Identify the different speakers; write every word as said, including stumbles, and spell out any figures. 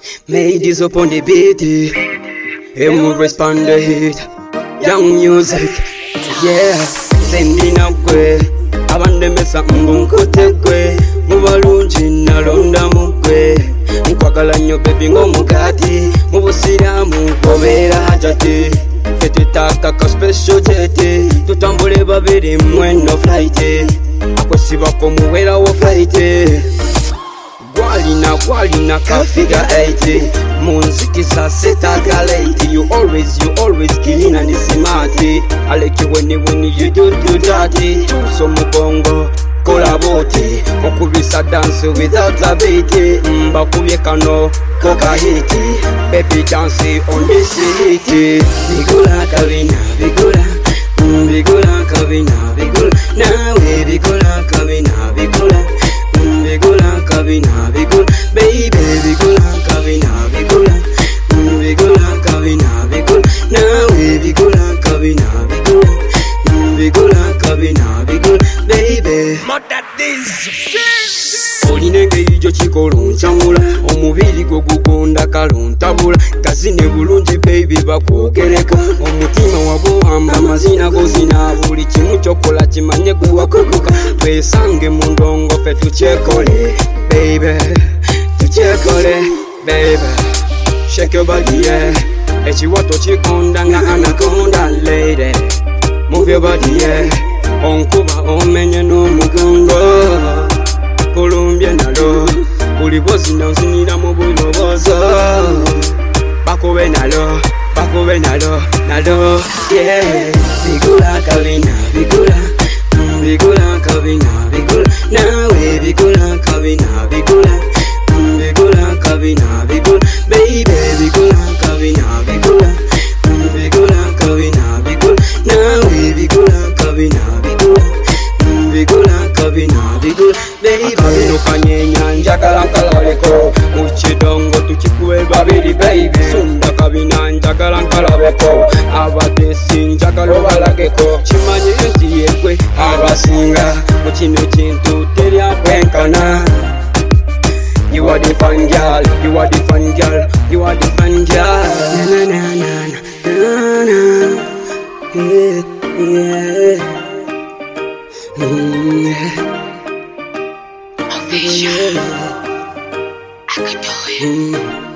Speaker 1: Made this up on the beat. Him will respond the hit. Young music, yeah. Sending away. Abande mesa mbunkote kwe. Mubalunji nalonda mukwe. Nkwagala nnyo baby ng'omugati. Mubusiramu gobeera hajati. Fetutaka ka special jet. Tutambule babiri mweno flight. Akwesibako muwera wo flight. Gwalina gwalina kafiga eighty. Munzikiza setaga late. You always, you always killing and smart. I like you when you, when you do do that. So mubongo kola boti. Okubisa dance without a beat. Mba kubyekano koka hiti. Baby dance on this hiti. Bigula kabina, bigula. Bigula kabina, bigula. Nawe bigula kabina, bigula. Bigula kabina, bigula. Baby bigula kabina, bigula. Bigula kabina, bigula. Nawe bigula kabina, bigula. Bigula kabina, bigula. Baby
Speaker 2: Mata this
Speaker 1: olinenge ijo chikolo nchangula omubiri gwo gugonda kalontabula kazine bulungi baby bakwogereka omutima waguhamba amazina gozina buli kimu kyokola kimanye guwakuguka twesange mu ndongo fe tukyekole baby tukyekole baby shake your body yeah ekiwato kikonda nga anaconda lady move your body yeah onkuba omenye n'omugongo kulumbye nalo buli bwozina ozinira mu bulobozo bakube nalo bakube nalo nalo yeah bigula kabina bigula bigula kabina bigula nawe bigula kabina bigula bigula kabina bigula baby bigula kabina bigula bigula kabina bigula nawe bigula kabina bigula bigula kabina bigula baby kabino kanyenya njagala nkalabeko mukidongo tukikuwe babiri baby sunda kabina njagala nkalabeko abatesi njagala obalageko kimanye nti yekwe abasinga mu kino kintu teryakwenkana. You are the fun girl, you are the fun girl, you are the fun girl. Na na na na na na, yeah yeah. Mm, yeah.
Speaker 3: Official. I could do it.
Speaker 1: Mm.